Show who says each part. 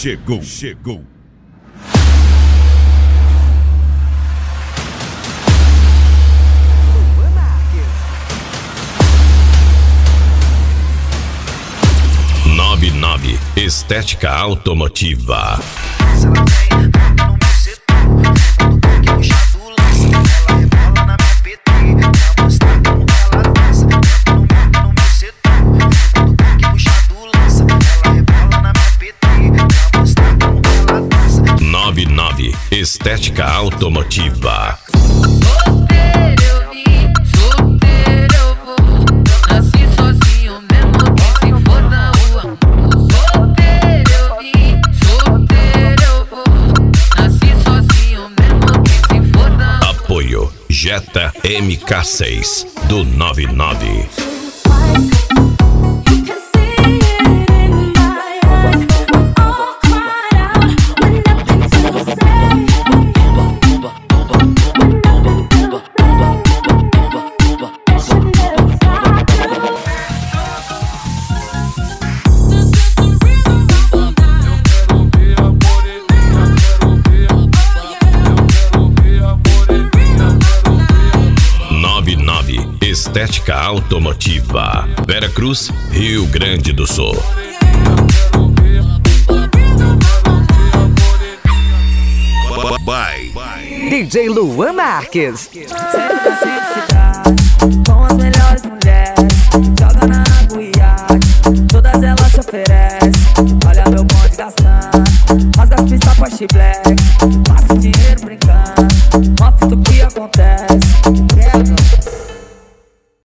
Speaker 1: Chegou. Nove Estética Automotiva. Nove Estética Automotiva. Apoio Jetta MK6 do 99. Estética Automotiva, Veracruz, Rio Grande do Sul. Bye.
Speaker 2: DJ Luan Marques.
Speaker 3: Sempre na cidade, com as melhores mulheres, joga na água e iate, todas elas se oferecem. Olha meu bonde gastando, rasga as pistas Porsche Black.